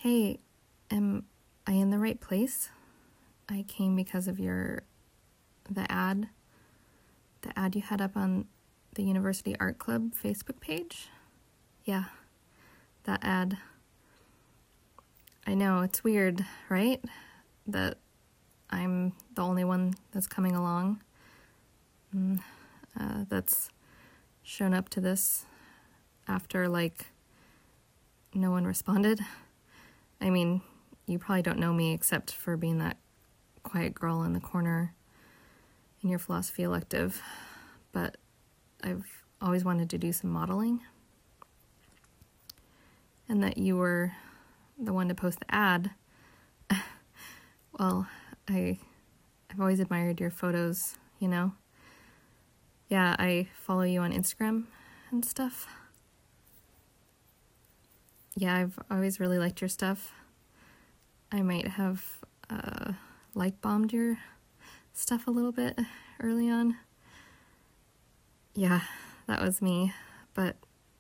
Hey, am I in the right place? I came because of the ad you had up on the University Art Club Facebook page. Yeah, that ad. I know, it's weird, right? That I'm the only one that's coming along. That's shown up to this after, no one responded. I mean, you probably don't know me except for being that quiet girl in the corner in your philosophy elective, but I've always wanted to do some modeling. And that you were the one to post the ad. Well, I've always admired your photos, you know? Yeah, I follow you on Instagram and stuff. Yeah, I've always really liked your stuff. I might have like-bombed your stuff a little bit early on. Yeah, that was me. But,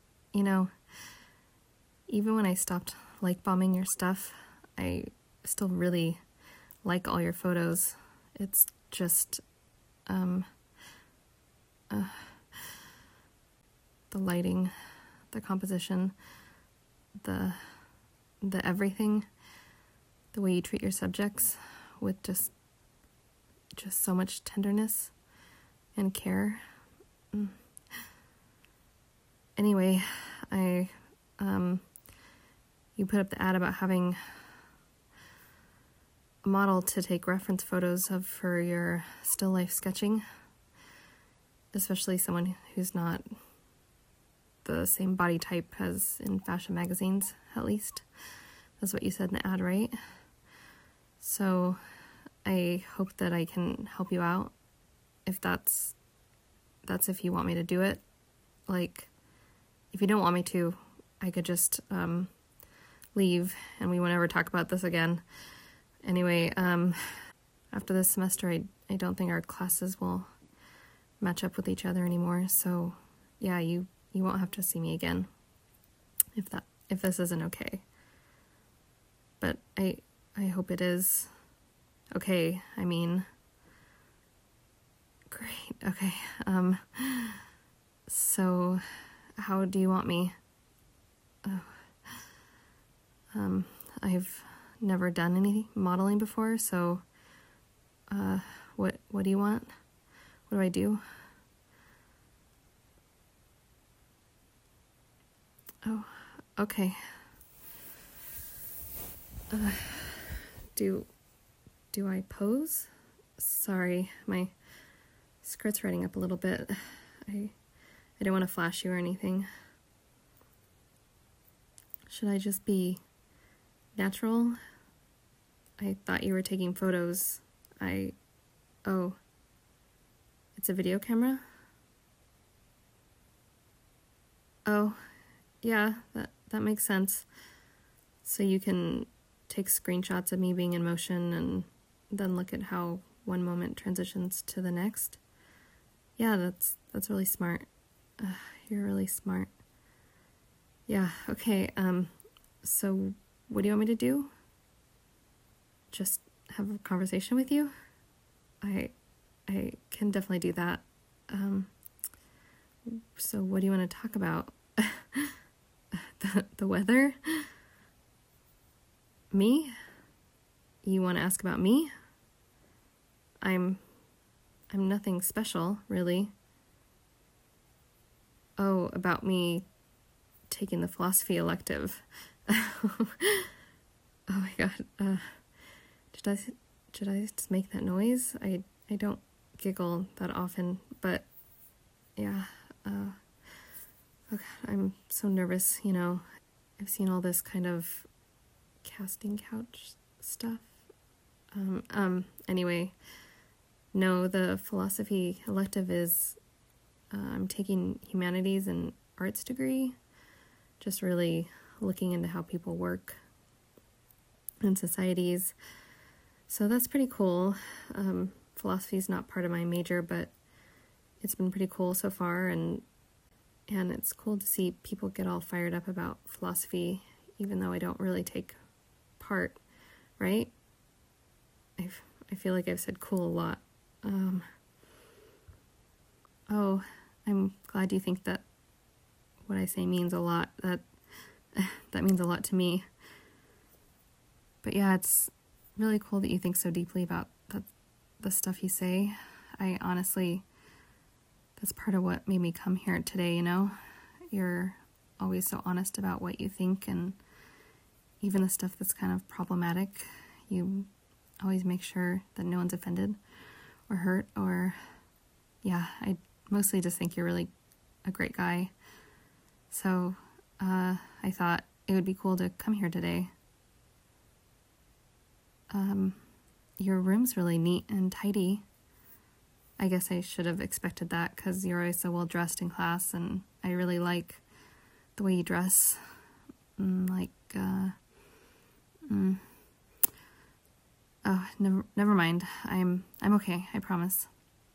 even when I stopped like-bombing your stuff, I still really like all your photos. It's just, the lighting, the composition, the everything, the way you treat your subjects with just so much tenderness and care. Anyway, you put up the ad about having a model to take reference photos of for your still life sketching, especially someone who's not the same body type as in fashion magazines, at least. That's what you said in the ad, right? So I hope that I can help you out if that's if you want me to do it. If you don't want me to, I could just leave and we won't ever talk about this again. Anyway, after this semester, I don't think our classes will match up with each other anymore. So yeah, you won't have to see me again if this isn't okay. But I hope it is okay. I mean, great. Okay. So how do you want me? I've never done any modeling before, so what do you want? What do I do? Oh, okay. Do I pose? Sorry, my skirt's riding up a little bit. I don't want to flash you or anything. Should I just be natural? I thought you were taking photos. Oh, it's a video camera? Oh, yeah, that makes sense. So you can take screenshots of me being in motion and then look at how one moment transitions to the next. Yeah, that's really smart. You're really smart. Yeah, okay, so what do you want me to do? Just have a conversation with you? I can definitely do that. So what do you want to talk about? The weather? Me? You want to ask about me? I'm nothing special, really. Oh, about me taking the philosophy elective. Oh my god. Should I just make that noise? I don't giggle that often, but yeah. Oh god, I'm so nervous, I've seen all this kind of casting couch stuff. Anyway, no, the philosophy elective is, I'm taking humanities and arts degree, just really looking into how people work in societies. So that's pretty cool. Philosophy is not part of my major, but it's been pretty cool so far, and it's cool to see people get all fired up about philosophy, even though I don't really take part, right? I feel like I've said cool a lot. Oh, I'm glad you think that what I say means a lot. That means a lot to me. But yeah, it's really cool that you think so deeply about the stuff you say. I honestly, that's part of what made me come here today, you know? You're always so honest about what you think, and even the stuff that's kind of problematic, you always make sure that no one's offended or hurt, or, yeah, I mostly just think you're really a great guy. So, I thought it would be cool to come here today. Your room's really neat and tidy. I guess I should have expected that because you're always so well dressed in class, and I really like the way you dress. Oh, never mind. I'm okay, I promise.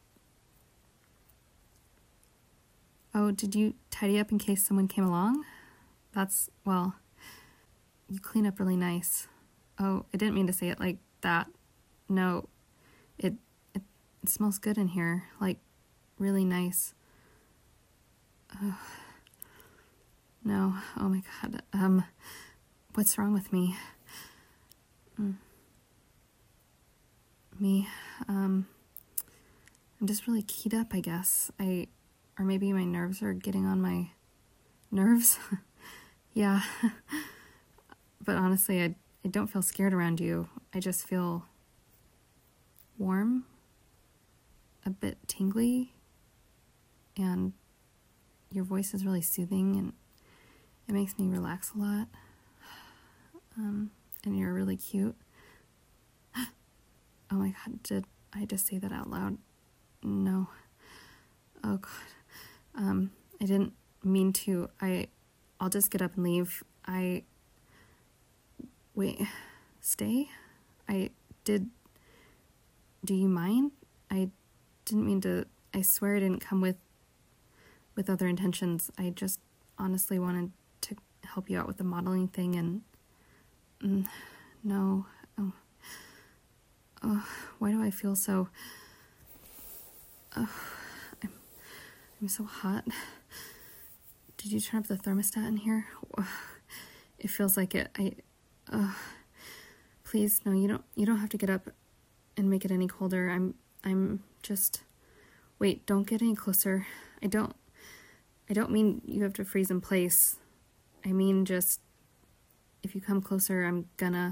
Oh, did you tidy up in case someone came along? Well, you clean up really nice. Oh, I didn't mean to say it like that. No, it smells good in here, like really nice. No, oh my God. What's wrong with me? I'm just really keyed up, I guess. Or maybe my nerves are getting on my nerves. Yeah. But honestly, I don't feel scared around you. I just feel warm, a bit tingly, and your voice is really soothing, and it makes me relax a lot. And you're really cute. Oh my God, did I just say that out loud? No. Oh God. I didn't mean to. I'll just get up and leave. Wait, stay? Do you mind? I didn't mean to. I swear I didn't come with other intentions. I just honestly wanted to help you out with the modeling thing, and no. Oh, why do I feel so... Oh, I'm so hot. Did you turn up the thermostat in here? It feels like it. Please, no, you don't have to get up and make it any colder. I'm just... Wait, don't get any closer. I don't mean you have to freeze in place. I mean just, if you come closer, I'm gonna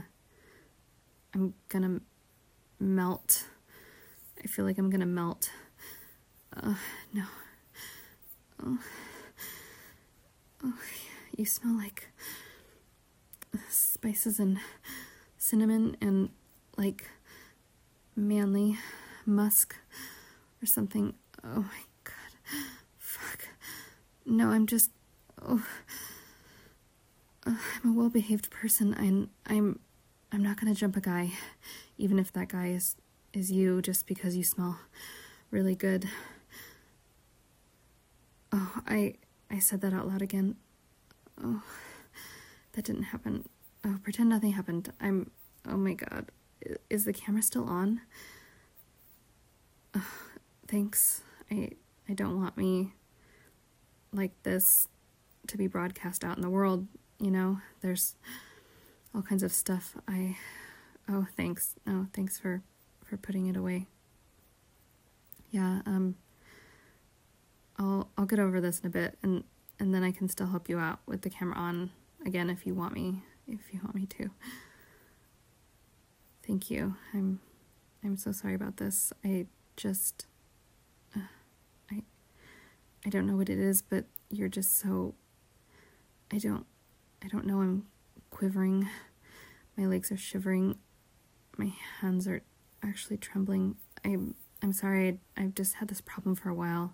melt. I feel like I'm gonna melt. No. Oh, you smell like spices and cinnamon and like manly musk or something. Oh my God. Fuck. No, I'm just... I'm a well-behaved person, and I'm not gonna jump a guy, even if that guy is you, just because you smell really good. Oh, I said that out loud again. Oh, that didn't happen. Oh, pretend nothing happened. Oh my God. Is the camera still on? Oh, thanks. I don't want me like this to be broadcast out in the world, you know? There's all kinds of stuff. Oh, thanks. No, thanks for putting it away. Yeah, I'll get over this in a bit, and then I can still help you out with the camera on again if you want me to. Thank you. I'm so sorry about this. I just I don't know what it is, but you're just so... I don't know, I'm quivering. My legs are shivering. My hands are actually trembling. I'm sorry, I've just had this problem for a while.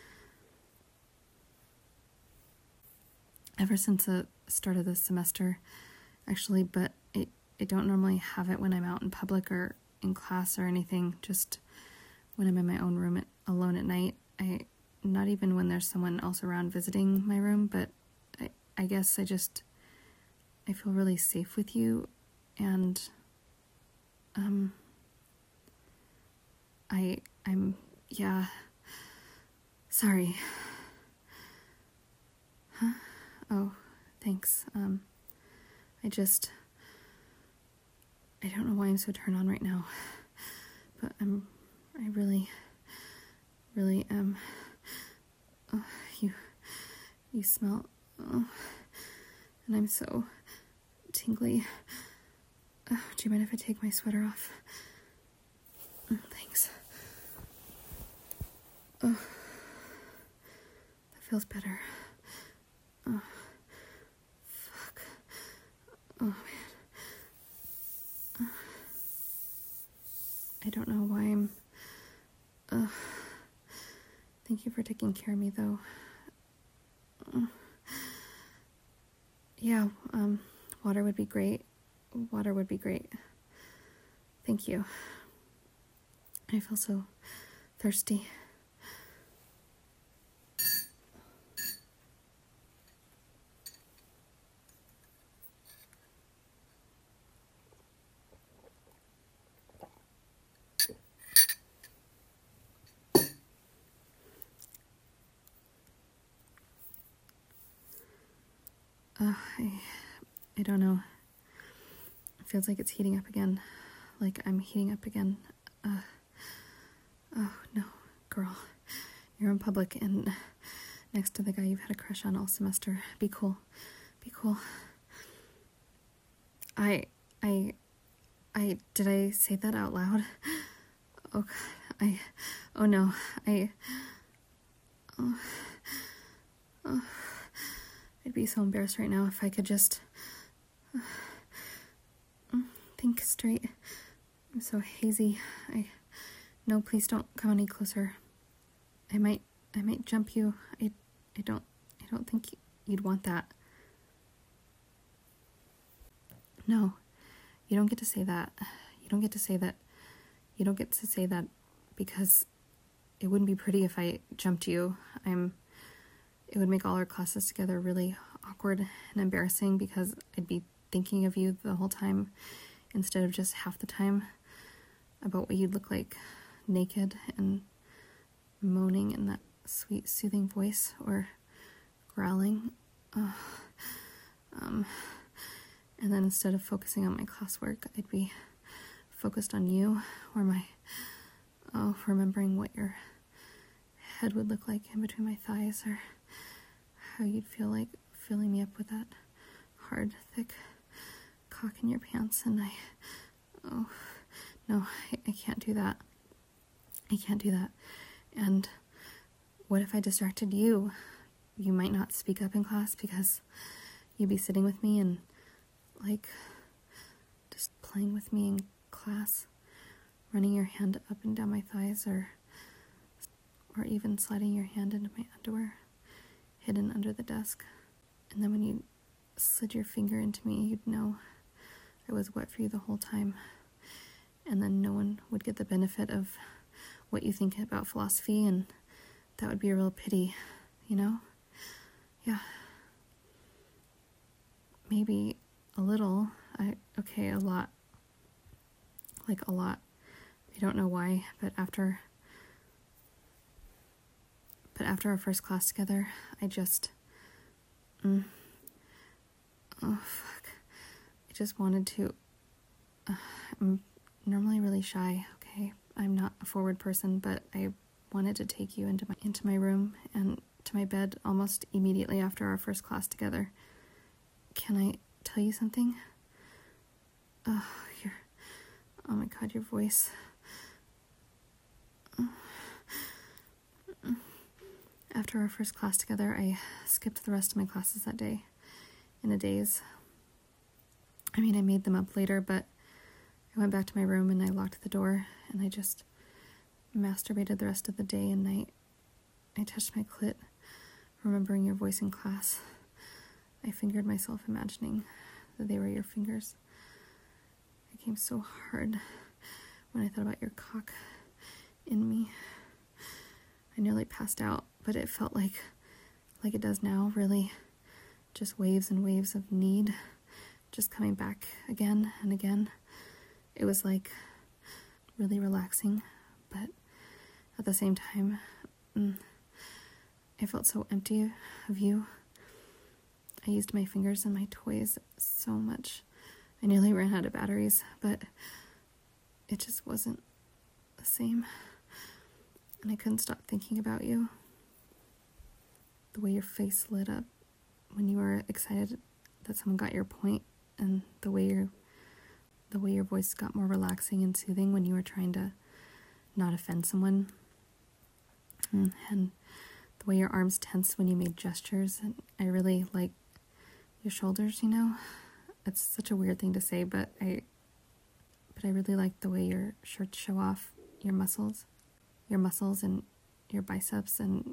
Ever since the start of this semester, actually, but I don't normally have it when I'm out in public or in class or anything, just when I'm in my own room alone at night. Not even when there's someone else around visiting my room, but I guess I feel really safe with you, And, yeah, sorry. Huh? Oh, thanks. I don't know why I'm so turned on right now, but I really am. Oh, you smell, oh, and I'm so tingly. Oh, do you mind if I take my sweater off? Thanks. Oh, that feels better. Oh, fuck. Oh, man. I don't know why I'm... Thank you for taking care of me, though. Yeah, water would be great. Water would be great. Thank you. I feel so thirsty. I don't know. It feels like it's heating up again. Like I'm heating up again. Oh, no, girl. You're in public and next to the guy you've had a crush on all semester. Be cool. Be cool. Did I say that out loud? Oh, God. Oh no. I'd be so embarrassed right now if I could just think straight. I'm so hazy. No, please don't come any closer. I might jump you. I don't think you'd want that. No, you don't get to say that. You don't get to say that. You don't get to say that because it wouldn't be pretty if I jumped you. It would make all our classes together really awkward and embarrassing because I'd be thinking of you the whole time instead of just half the time about what you'd look like naked and moaning in that sweet, soothing voice or growling. And then instead of focusing on my classwork, I'd be focused on you or remembering what your head would look like in between my thighs or how you'd feel like filling me up with that hard, thick cock in your pants. And I can't do that. I can't do that. And what if I distracted you? You might not speak up in class because you'd be sitting with me and like just playing with me in class, running your hand up and down my thighs or even sliding your hand into my underwear hidden under the desk. And then when you slid your finger into me, you'd know I was wet for you the whole time. And then no one would get the benefit of what you think about philosophy, and that would be a real pity, you know? Yeah. Maybe a little. A lot. Like a lot. I don't know why, but after our first class together, I just... oh, fuck. I just wanted to... I'm normally really shy, okay? I'm not a forward person, but I wanted to take you into my room and to my bed almost immediately after our first class together. Can I tell you something? Oh my God, your voice. After our first class together, I skipped the rest of my classes that day in a daze. I mean, I made them up later, but I went back to my room and I locked the door and I just masturbated the rest of the day and night. I touched my clit, remembering your voice in class. I fingered myself, imagining that they were your fingers. It came so hard when I thought about your cock in me. I nearly passed out, but it felt like it does now, really. Just waves and waves of need, just coming back again and again. It was like really relaxing, but at the same time, I felt so empty of you. I used my fingers and my toys so much. I nearly ran out of batteries, but it just wasn't the same. And I couldn't stop thinking about you. The way your face lit up when you were excited that someone got your point, and the way your voice got more relaxing and soothing when you were trying to not offend someone. And the way your arms tensed when you made gestures. And I really like your shoulders, you know? It's such a weird thing to say, but I really like the way your shirts show off your muscles and your biceps, and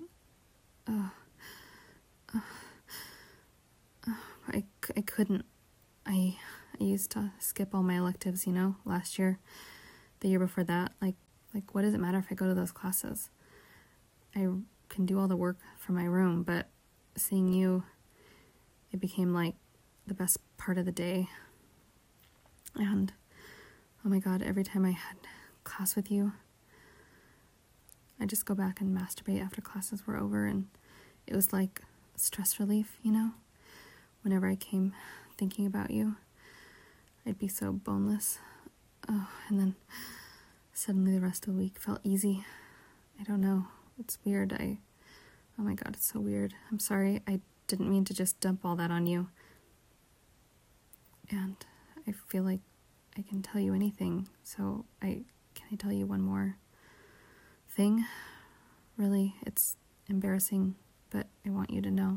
I couldn't. I used to skip all my electives, you know, last year, the year before that. Like what does it matter if I go to those classes? I can do all the work from my room, but seeing you, it became like the best part of the day. And oh my God, every time I had class with you, I just go back and masturbate after classes were over, and it was like stress relief, you know? Whenever I came thinking about you, I'd be so boneless. Oh, and then suddenly the rest of the week felt easy. I don't know. It's weird. Oh my God, it's so weird. I'm sorry. I didn't mean to just dump all that on you. And I feel like I can tell you anything. So can I tell you one more thing? Really, it's embarrassing, but I want you to know.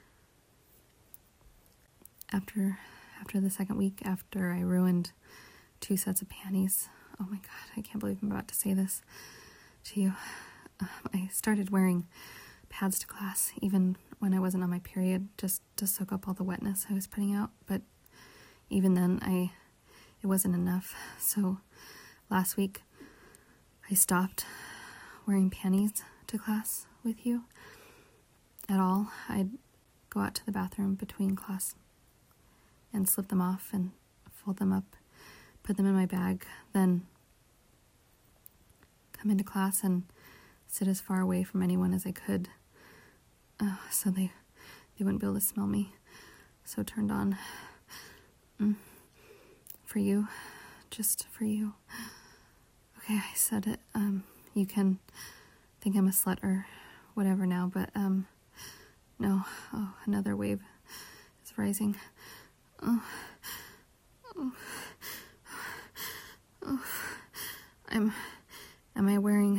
After the second week, after I ruined 2 sets of panties, oh my God, I can't believe I'm about to say this to you. I started wearing pads to class, even when I wasn't on my period, just to soak up all the wetness I was putting out. But even then, it wasn't enough. So last week, I stopped wearing panties to class with you at all. I'd go out to the bathroom between class and slip them off and fold them up, put them in my bag, then come into class and sit as far away from anyone as I could, so they wouldn't be able to smell me so turned on. For you, just for you. Okay, I said it. You can think I'm a slut or whatever now, but no. Oh, another wave is rising. Am I wearing?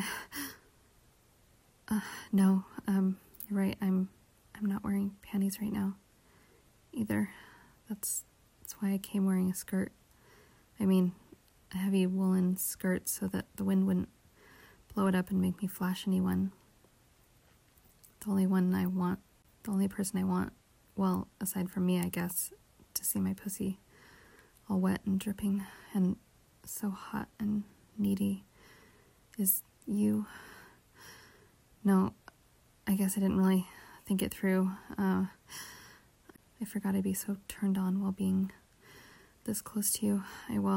No. You're right. I'm not wearing panties right now, either. That's why I came wearing a skirt. I mean, a heavy woolen skirt so that the wind wouldn't blow it up and make me flash anyone. The only person I want, well, aside from me, I guess, to see my pussy all wet and dripping and so hot and needy is you. No, I guess I didn't really think it through. I forgot I'd be so turned on while being this close to you.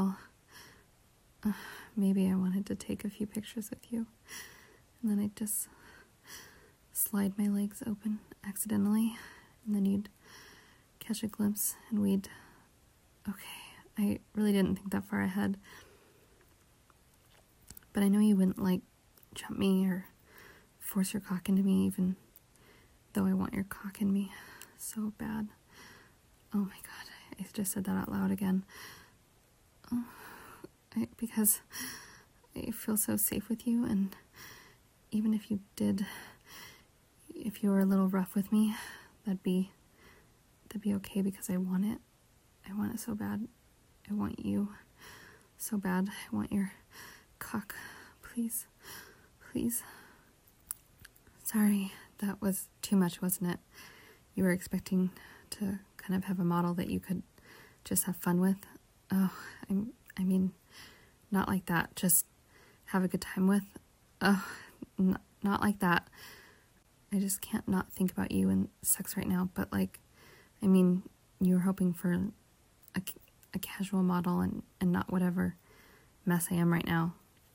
Maybe I wanted to take a few pictures with you, and then I'd just slide my legs open accidentally, and then you'd catch a glimpse, and okay, I really didn't think that far ahead, but I know you wouldn't, jump me or force your cock into me, even though I want your cock in me so bad. Oh my God, I just said that out loud again. Because I feel so safe with you, and even if you were a little rough with me, that'd be okay, because I want it. I want it so bad. I want you so bad. I want your cock. Please. Please. Sorry, that was too much, wasn't it? You were expecting to kind of have a model that you could just have fun with. Oh, I mean, not like that. Just have a good time with. Oh, not like that. I just can't not think about you and sex right now. But you were hoping for a casual model and not whatever mess I am right now.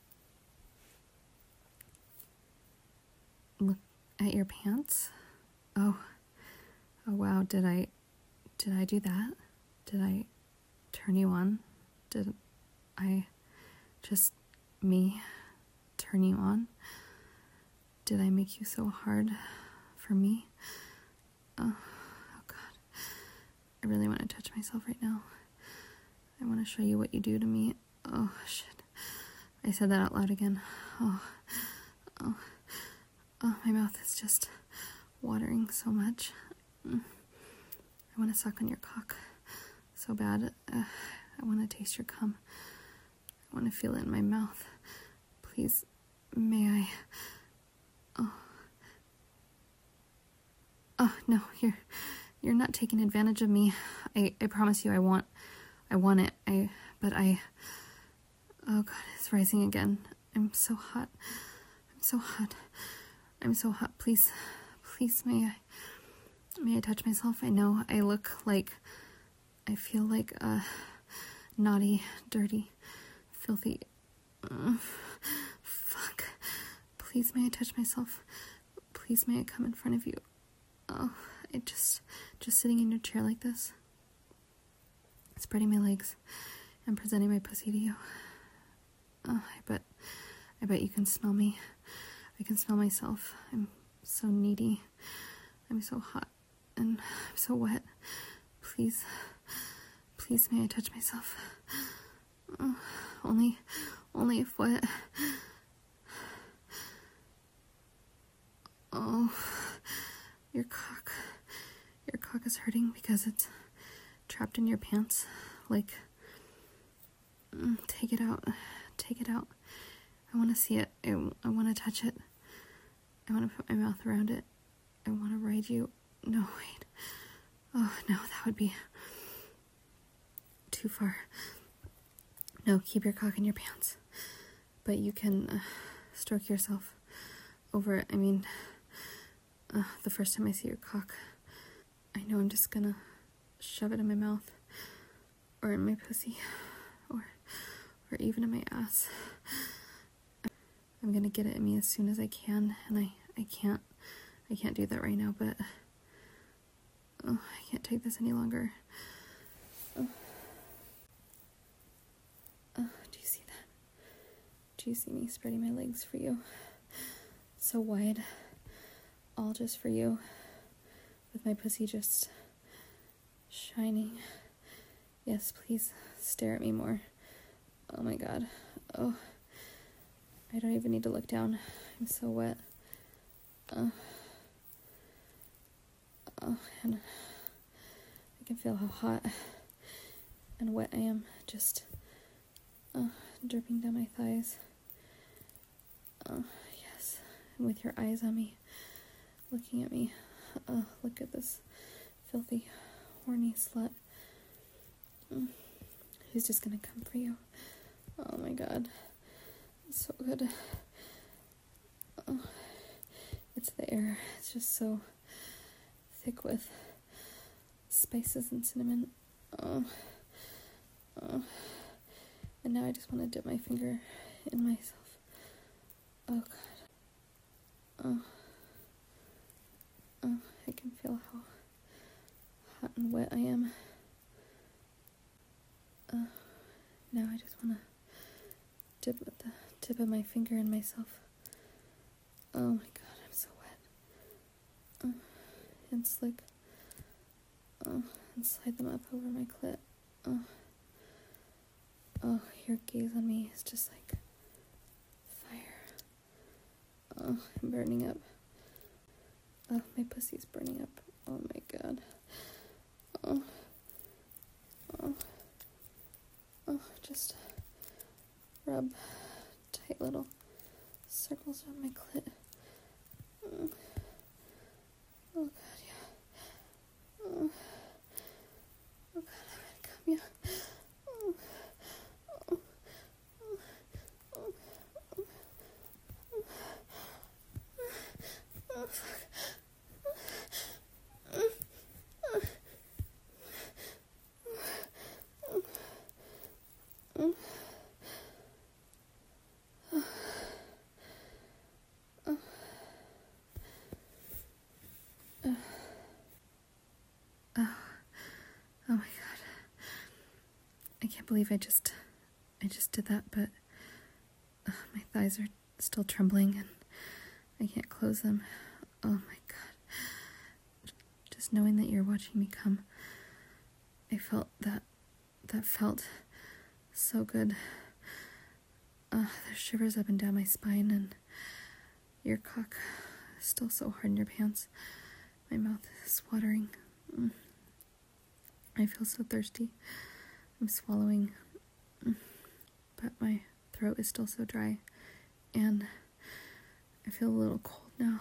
Look at your pants. Oh wow, did I do that? Did I turn you on? Did I just me turn you on? Did I make you so hard for me? Oh God. I really want to touch myself right now. I want to show you what you do to me. Oh shit. I said that out loud again. Oh, my mouth is just watering so much. I want to suck on your cock so bad. I want to taste your cum. I want to feel it in my mouth. Please, may I? Oh no, you're not taking advantage of me. I promise you I want it. Oh God, it's rising again. I'm so hot. Please, may I touch myself? I know I feel like a naughty, dirty, filthy, fuck. Please, may I touch myself? Please, may I come in front of you? Oh, I just sitting in your chair like this, spreading my legs and presenting my pussy to you. Oh, I bet you can smell me. I can smell myself. I'm so needy. I'm so hot and I'm so wet. Please, may I touch myself? Oh, only if wet. Oh, your cock is hurting because it's trapped in your pants. Like, take it out. I want to see it. I want to touch it. I want to put my mouth around it. I want to ride you. No, wait. Oh, no, that would be too far. No, keep your cock in your pants. But you can stroke yourself over it. I mean, the first time I see your cock, I know I'm just gonna shove it in my mouth, or in my pussy, or even in my ass. I'm gonna get it in me as soon as I can, and I can't do that right now, but I can't take this any longer. Do you see that? Do you see me spreading my legs for you? So wide, all just for you, with my pussy just shining. Yes, please stare at me more. Oh my God. Oh, I don't even need to look down. I'm so wet. And I can feel how hot and wet I am, just dripping down my thighs. Yes, and with your eyes on me, looking at me. Look at this filthy, horny slut. Who's just gonna come for you? Oh my God, it's so good. It's the air. It's just so thick with spices and cinnamon. And now I just want to dip my finger in myself. Oh God. I can feel how hot and wet I am. Now I just want to dip with the tip of my finger in myself. Oh my God, I'm so wet. And slick. And slide them up over my clit. Your gaze on me is just like fire. I'm burning up. My pussy's burning up. Oh my God. Just rub tight little circles around my clit. Oh God, yeah. Oh God, I'm gonna come, yeah. Oh fuck. I can't believe I just did that, but my thighs are still trembling and I can't close them. Oh my God. Just knowing that you're watching me come, I felt that felt so good. There's shivers up and down my spine, and your cock is still so hard in your pants. My mouth is watering. I feel so thirsty. I'm swallowing, but my throat is still so dry, and I feel a little cold now.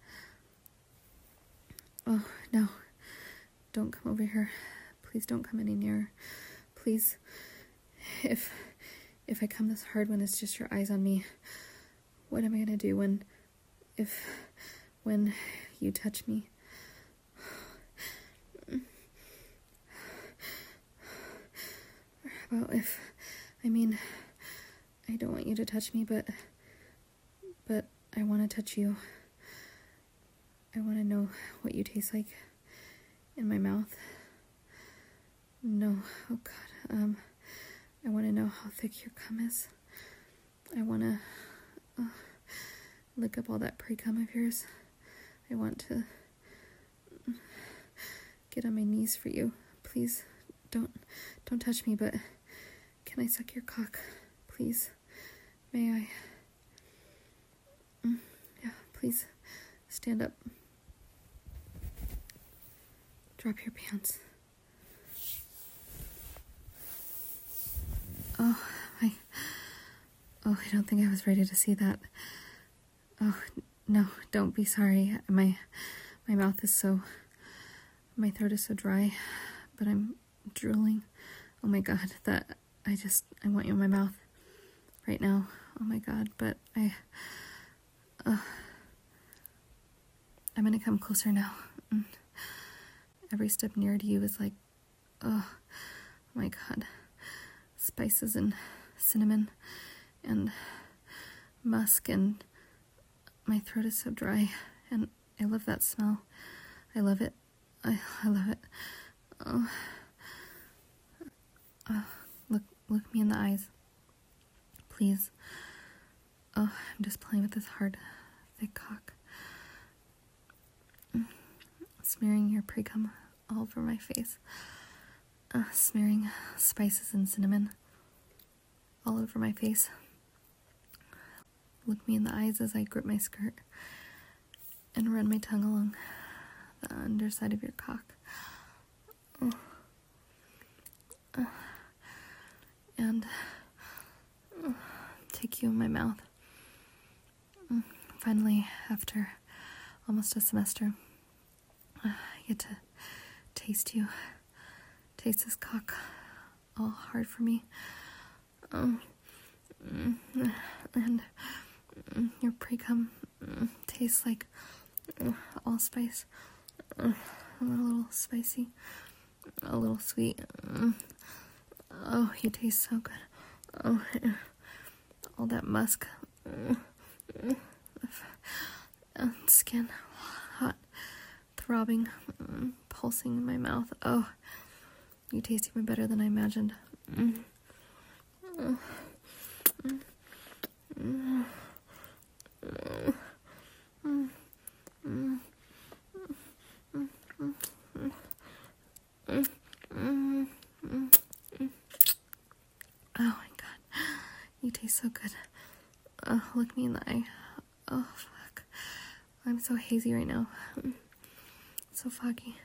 Oh, no. Don't come over here. Please don't come any nearer. Please. If I come this hard when it's just your eyes on me, what am I gonna do when you touch me? How about I don't want you to touch me, but I want to touch you. I want to know what you taste like in my mouth. No, oh God, I want to know how thick your cum is. I want to lick up all that pre-cum of yours. I want to get on my knees for you. Please, don't touch me, but can I suck your cock, please? May I? Yeah, please, stand up. Drop your pants. I don't think I was ready to see that. Oh, no, don't be sorry. My mouth is my throat is so dry, but I'm drooling. Oh my God, I want you in my mouth right now. Oh my God, but I'm gonna come closer now. Every step nearer to you is like, oh my God, spices and cinnamon and musk, and my throat is so dry, and I love that smell. I love it. I love it. Look me in the eyes, please. I'm just playing with this hard, thick cock. Smearing your pre-cum all over my face. Smearing spices and cinnamon all over my face. Look me in the eyes as I grip my skirt and run my tongue along the underside of your cock. And take you in my mouth. Finally, after almost a semester, I get to taste you. Taste this cock all hard for me. And your pre-cum tastes like allspice. A little spicy, a little sweet. Oh, you taste so good. Oh, all that musk. Skin, hot, throbbing, pulsing in my mouth. Oh, you taste even better than I imagined. Oh my God, you taste so good. Look me in the eye. Oh fuck, I'm so hazy right now. So foggy.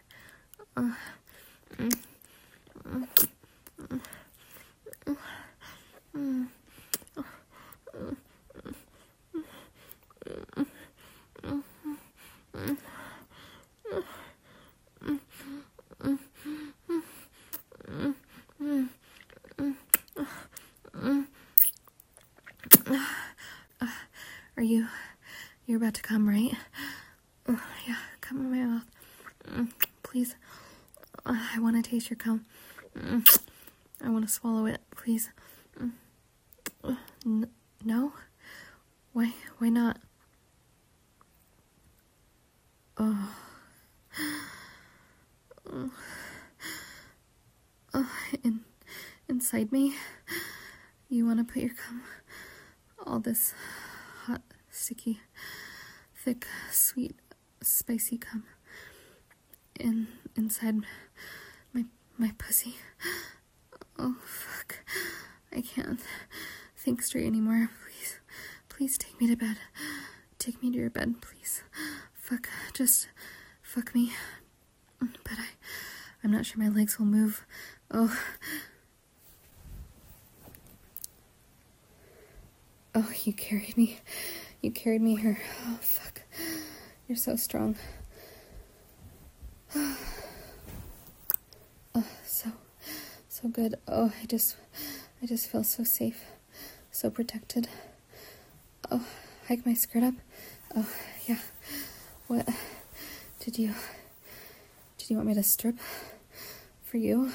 You're about to come, right? Yeah, come in my mouth. Please. I want to taste your cum. I want to swallow it, please. No? Why not? Oh. inside me. You want to put your cum, all this hot, sticky, thick, sweet, spicy cum inside my pussy. Oh, fuck. I can't think straight anymore. Please take me to bed. Take me to your bed, please. Fuck, just fuck me. But I'm not sure my legs will move. Oh, you carried me. You carried me here. Oh, fuck. You're so strong. Oh, so good. Oh, I just feel so safe, so protected. Oh, hike my skirt up. Oh, yeah. What? Did you want me to strip for you?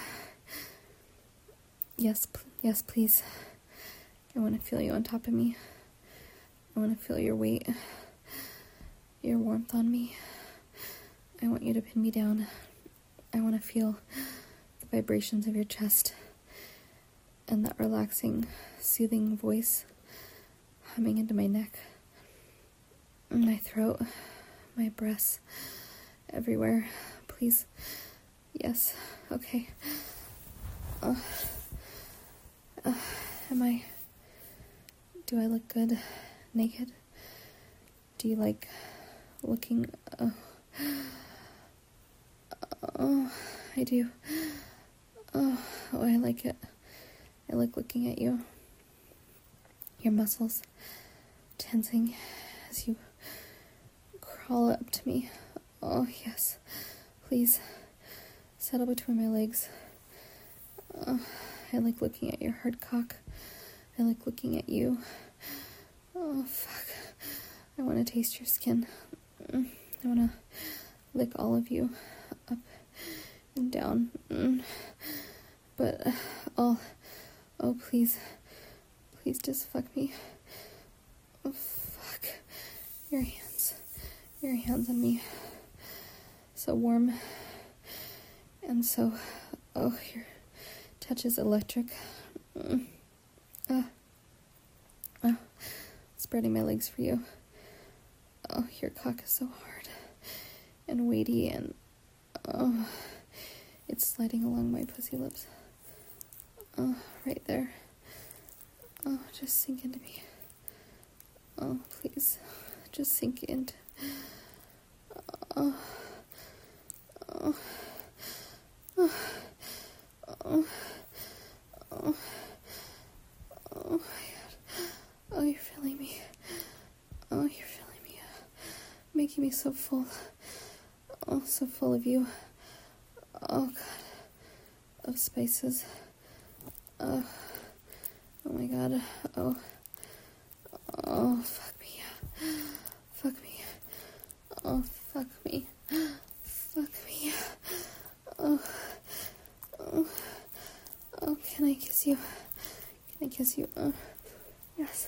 Yes, please. I want to feel you on top of me. I want to feel your weight, your warmth on me. I want you to pin me down. I want to feel the vibrations of your chest and that relaxing, soothing voice humming into my neck, my throat, my breasts, everywhere. Please. Yes. Okay. Do I look good naked? Do you like looking? Oh, I do. Oh, I like it. I like looking at you. Your muscles tensing as you crawl up to me. Oh, yes. Please, settle between my legs. I like looking at your hard cock. I like looking at you. Oh, fuck. I want to taste your skin. I want to lick all of you up and down. But, oh, please just fuck me. Oh, fuck. Your hands on me. So warm. And so, your touch is electric. Spreading my legs for you. Oh, your cock is so hard and weighty, and it's sliding along my pussy lips. Oh, right there. Oh, just sink into me. Oh, please, just sink into. Oh, oh, oh, oh, oh, oh my God. Oh, you're filling me. Oh, you're filling me. Making me so full. Oh, so full of you. Oh, God. Of spices. Oh my God. Oh, fuck me. Fuck me. Oh, fuck me. Fuck me. Oh, can I kiss you? Can I kiss you? Yes.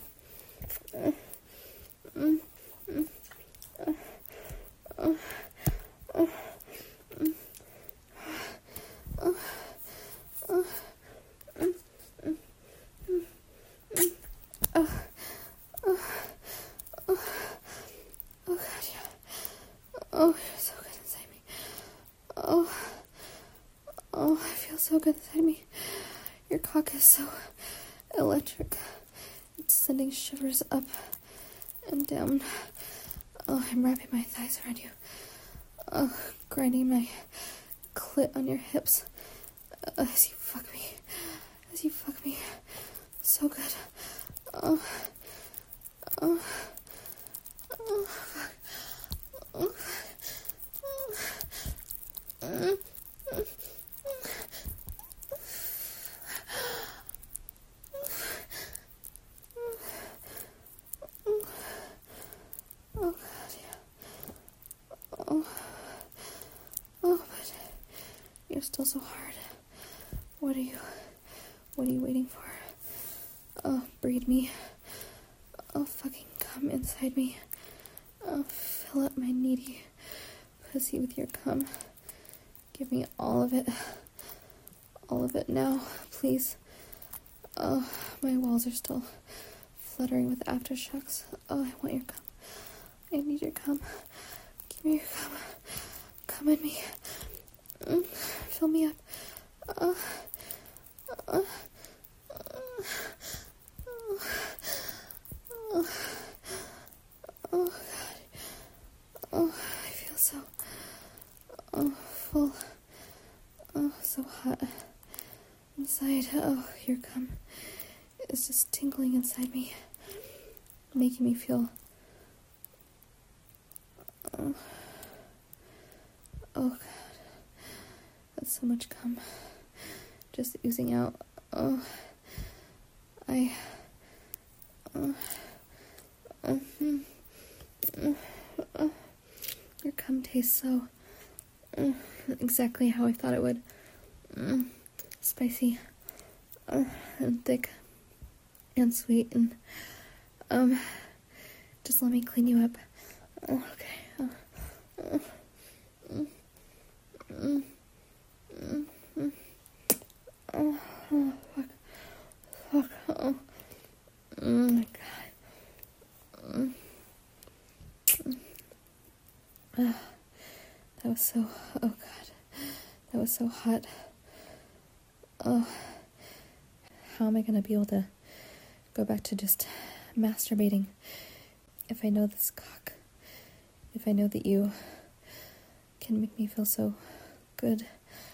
Oh, God, yeah. Oh, you're so good inside me. Oh, I feel so good inside me. Your cock is so electric. It's sending shivers up and down. Oh, I'm wrapping my thighs around you. Oh, grinding my clit on your hips. As you fuck me. So good. Oh, fuck. Oh, God, yeah. Oh, but you're still so hard. What are you waiting for? Oh, breed me. Oh, fucking come inside me. Oh, fill up my needy pussy with your cum. Give me all of it. all of it now, please. Oh, my walls are still fluttering with aftershocks. Oh, I want your cum. I need your cum. Give me your cum. Come in me. Fill me up. Oh, God. Oh, I feel so full. Oh, so hot inside. Oh, your cum is just tingling inside me, making me feel oh God, that's so much cum just oozing out. Oh, your cum tastes so exactly how I thought it would. Spicy and thick and sweet, and just let me clean you up. Okay. Fuck. Oh my God. That was so, oh God, that was so hot. Oh, how am I gonna be able to go back to just masturbating if I know this cock, if I know that you can make me feel so good?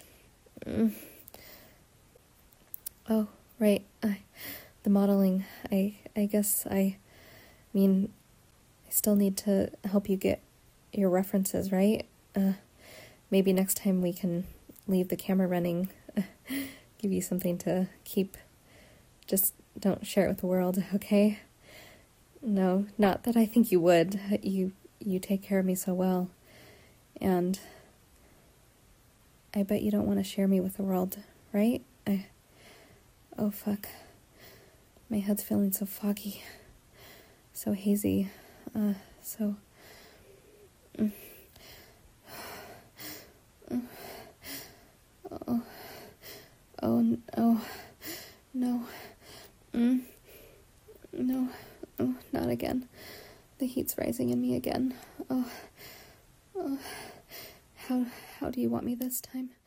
Oh, right, the modeling, I guess I still need to help you get your references, right? Maybe next time we can leave the camera running, give you something to keep. Just don't share it with the world, okay? No, not that I think you would. You take care of me so well. And I bet you don't want to share me with the world, right? Oh, fuck. My head's feeling so foggy. So hazy. So... No. No. Oh, not again. The heat's rising in me again. Oh. How do you want me this time?